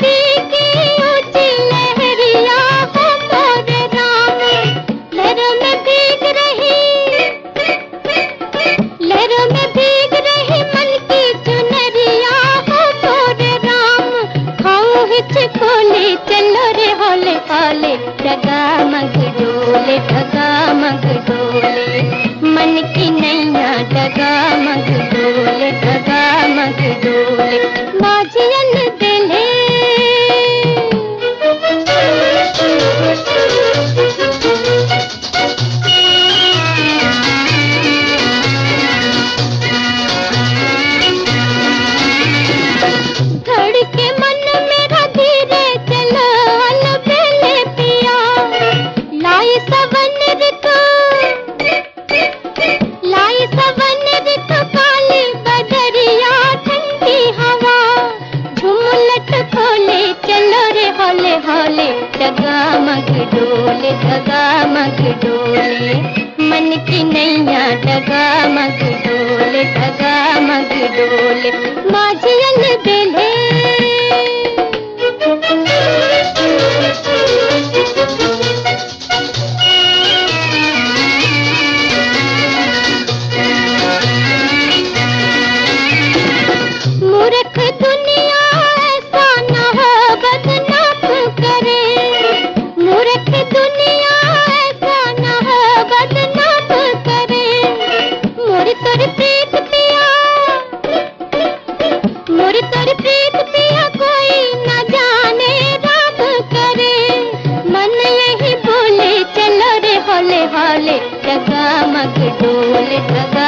डगामग डोले डगामग डोले, मन की नैया डगामग डोले डगामग डोले, माझियन दिले धड़के मन मेरा धीरे चलो अलबेले पिया, लाई सवन ऋतु काली बदरिया ठंडी हवा, झुमलट खोले चलो रे हौले हौले, डगामग डोले डगामग डोले, मन की नैया डगामग डोले डगामग डोले, माझियन दिले मूर्ख दुनिया ऐसा न हो बदनाम करे, मूर्ख दुनिया ऐसा न हो बदनाम करे, मोरी तोरी प्रीत पिया, मोरी तोरी प्रीत पिया कोई न जाने राम करे, मन यही बोले चलो रे हौले हौले, डगामग डोले डगा